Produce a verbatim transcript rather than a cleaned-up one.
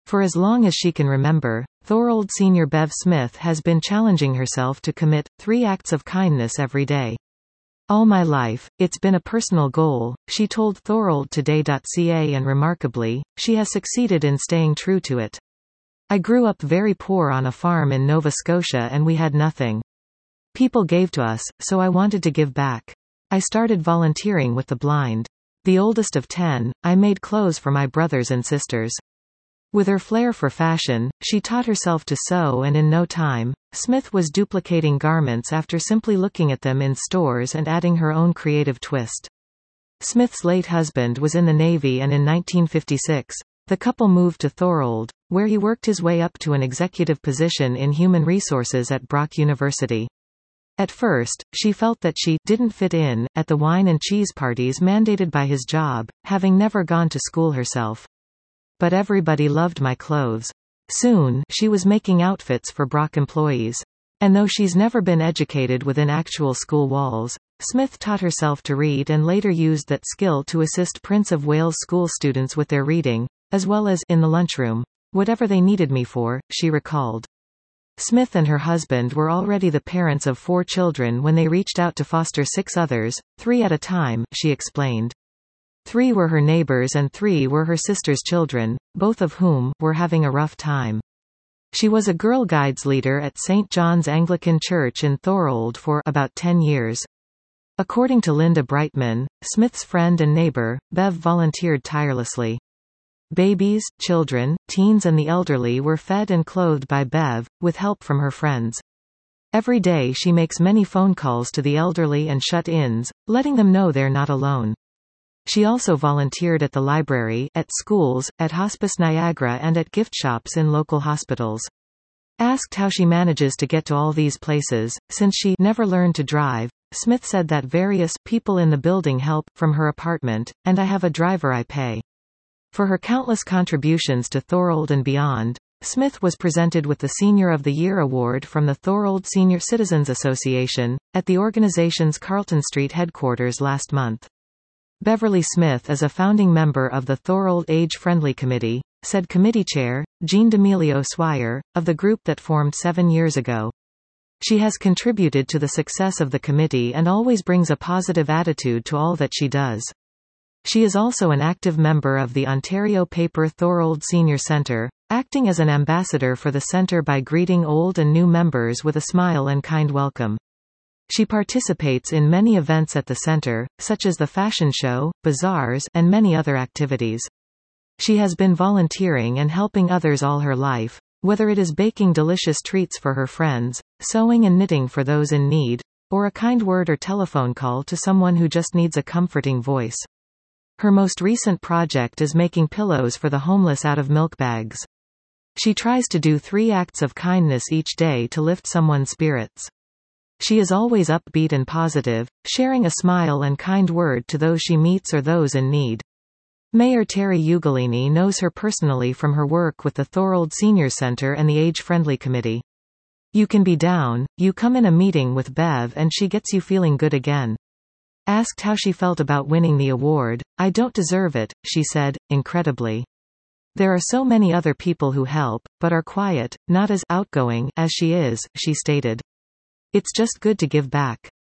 For as long as she can remember, Thorold Senior Bev Smith has been challenging herself to commit three acts of kindness every day. All my life, it's been a personal goal, she told Thorold Today dot C A, and remarkably, she has succeeded in staying true to it. I grew up very poor on a farm in Nova Scotia and we had nothing. People gave to us, so I wanted to give back. I started volunteering with the blind. The oldest of ten, I made clothes for my brothers and sisters. With her flair for fashion, she taught herself to sew, and in no time, Smith was duplicating garments after simply looking at them in stores and adding her own creative twist. Smith's late husband was in the Navy, and in nineteen fifty-six, the couple moved to Thorold, where he worked his way up to an executive position in human resources at Brock University. At first, she felt that she didn't fit in at the wine and cheese parties mandated by his job, having never gone to school herself. But everybody loved my clothes. Soon, she was making outfits for Brock employees. And though she's never been educated within actual school walls, Smith taught herself to read and later used that skill to assist Prince of Wales school students with their reading, as well as in the lunchroom. Whatever they needed me for, she recalled. Smith and her husband were already the parents of four children when they reached out to foster six others, three at a time, she explained. Three were her neighbors and three were her sister's children, both of whom were having a rough time. She was a Girl Guides leader at Saint John's Anglican Church in Thorold for about ten years. According to Linda Brightman, Smith's friend and neighbor, Bev volunteered tirelessly. Babies, children, teens and the elderly were fed and clothed by Bev, with help from her friends. Every day she makes many phone calls to the elderly and shut-ins, letting them know they're not alone. She also volunteered at the library, at schools, at Hospice Niagara and at gift shops in local hospitals. Asked how she manages to get to all these places, since she never learned to drive, Smith said that various people in the building help from her apartment, and I have a driver I pay. For her countless contributions to Thorold and beyond, Smith was presented with the Senior of the Year award from the Thorold Senior Citizens Association, at the organization's Carlton Street headquarters last month. Beverly Smith is a founding member of the Thorold Age-Friendly Committee, said committee chair, Jean D'Amelio Swire, of the group that formed seven years ago. She has contributed to the success of the committee and always brings a positive attitude to all that she does. She is also an active member of the Ontario Paper Thorold Senior Centre, acting as an ambassador for the centre by greeting old and new members with a smile and kind welcome. She participates in many events at the centre, such as the fashion show, bazaars, and many other activities. She has been volunteering and helping others all her life, whether it is baking delicious treats for her friends, sewing and knitting for those in need, or a kind word or telephone call to someone who just needs a comforting voice. Her most recent project is making pillows for the homeless out of milk bags. She tries to do three acts of kindness each day to lift someone's spirits. She is always upbeat and positive, sharing a smile and kind word to those she meets or those in need. Mayor Terry Ugolini knows her personally from her work with the Thorold Senior Centre and the Age-Friendly Committee. You can be down, you come in a meeting with Bev and she gets you feeling good again. Asked how she felt about winning the award, "I don't deserve it," she said, incredibly. There are so many other people who help, but are quiet, not as outgoing as she is, she stated. It's just good to give back.